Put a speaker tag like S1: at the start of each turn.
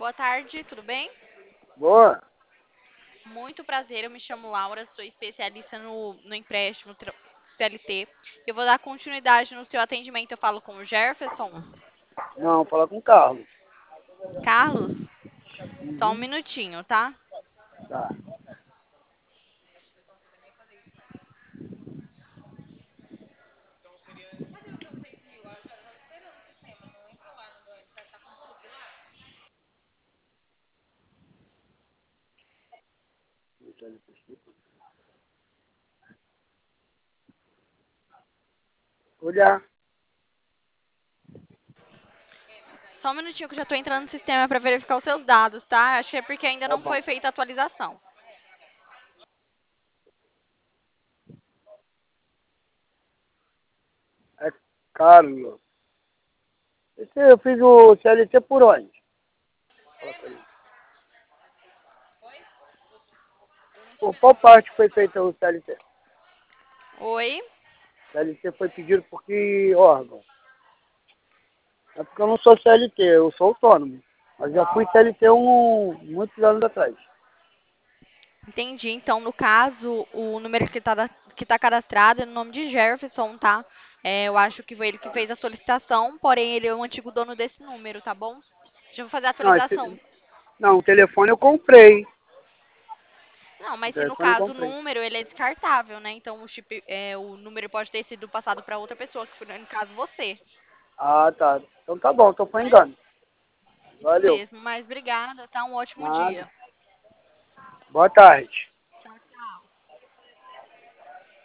S1: boa tarde, tudo bem?
S2: Boa.
S1: Muito prazer, eu me chamo Laura, sou especialista no empréstimo CLT. Eu vou dar continuidade no seu atendimento, eu falo com o Jefferson.
S2: Não, fala com o Carlos.
S1: Carlos, só um
S2: Uhum.
S1: minutinho, tá?
S2: Tá. Olha.
S1: Só um minutinho que eu já tô entrando no sistema para verificar os seus dados, tá? Acho que é porque ainda
S2: Tá
S1: não
S2: bom.
S1: foi feita a atualização.
S2: É Carlos. Eu fiz o CLT por onde? Fala pra ele. Por qual parte foi feita o CLT?
S1: Oi?
S2: CLT foi pedido por que órgão? É porque eu não sou CLT, eu sou autônomo. Mas já fui CLT muitos anos atrás.
S1: Entendi. Então, no caso, o número que tá cadastrado é no nome de Jefferson, tá? Eu acho que foi ele que fez a solicitação, porém ele é o antigo dono desse número, tá bom? Já vou fazer a
S2: Não,
S1: atualização.
S2: não, o telefone eu comprei.
S1: Não,
S2: O
S1: mas se no
S2: telefone eu
S1: caso o
S2: comprei.
S1: número ele é descartável, né? Então o número pode ter sido passado para outra pessoa, que foi no caso você.
S2: Ah, tá. Então tá bom, então foi engano.
S1: Isso
S2: Valeu.
S1: mesmo. Mas obrigada, tá? Um ótimo
S2: Nada.
S1: dia.
S2: Boa tarde.